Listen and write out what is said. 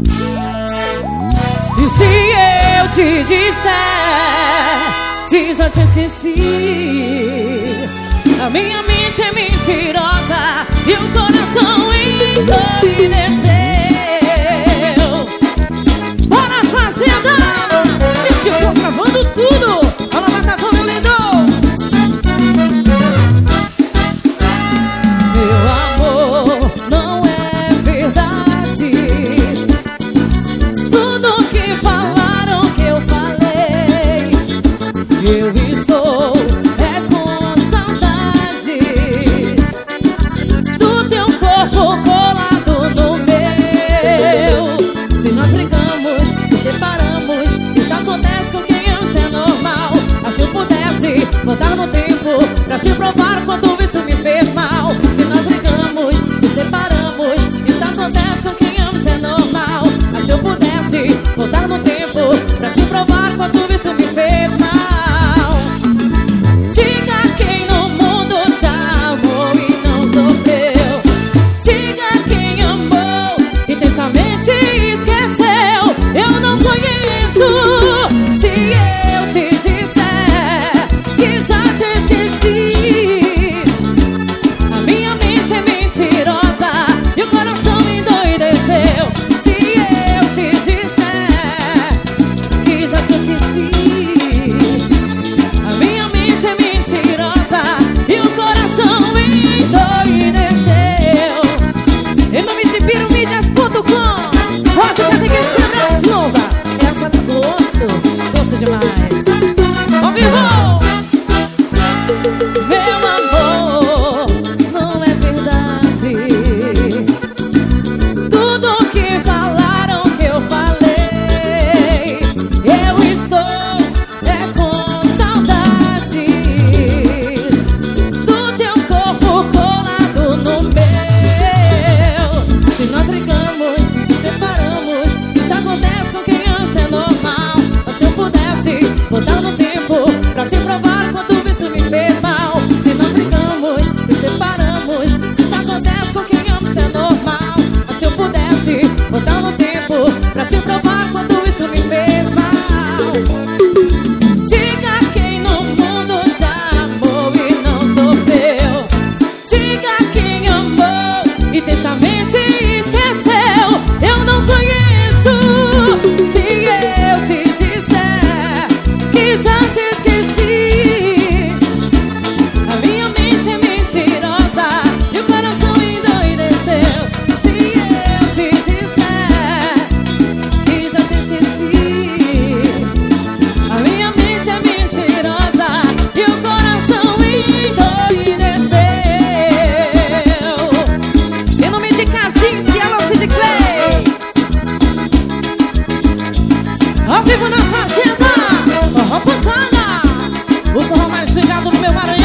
E se eu te disser que já te esqueci, a minha mente é mentirosa e o coração endoideceu. Bora, fazenda! Meus pessoas travando tudo. Olha lá, tá todo lindo. Meu amor, não é verdade tudo que falaram que eu falei. Eu estou com saudades do teu corpo colado no meu. Se nós brigamos, se separamos, isso acontece com quem ama, isso é normal. Mas se eu pudesse voltar no tempo pra te provar o quanto isso me fez mal. Se nós brigamos, se separamos, isso acontece com quem ama, isso é normal. Mas se eu pudesse voltar no tempo pra te provar o quanto isso me fez mal. Siga quem no mundo já amou e não sofreu. Siga quem amou intensamente e esqueceu. Eu não conheço. Se eu te disser que já te esqueci, a minha mente é mentirosa e o coração endoideceu. Se eu te disser que já te esqueci, a minha mente é mentirosa e o coração endoideceu. Em nome de pirumídias.com, hoje vai ter que ser mais nova. Essa do gosto, gosto demais. Ao vivo! Meu amor, não é verdade tudo que falaram que eu falei. Eu estou com saudades do teu corpo colado no meu. Se nós brigamos, se separamos, isso acontece com quem ama, isso é normal. Mas se eu pudesse voltar no tempo pra te provar quanto isso me fez mal. Se nós brigamos, se separamos, isso acontece com quem ama, isso é normal. Mas se eu pudesse voltar no tempo pra te provar quanto isso me fez mal. Siga quem no mundo já amou e não sofreu. Siga quem amou intensamente e esqueceu. Eu não conheço. Se eu te disser que já te esqueci, a minha mente é mentirosa e o coração endoideceu. Se eu te disser que já te esqueci, a minha mente é mentirosa e o coração endoideceu. Em nome de Kazinski e Alossi de Clay, ao vivo na fazenda, forró bacana, o forró mais chegado no meu Maranhão.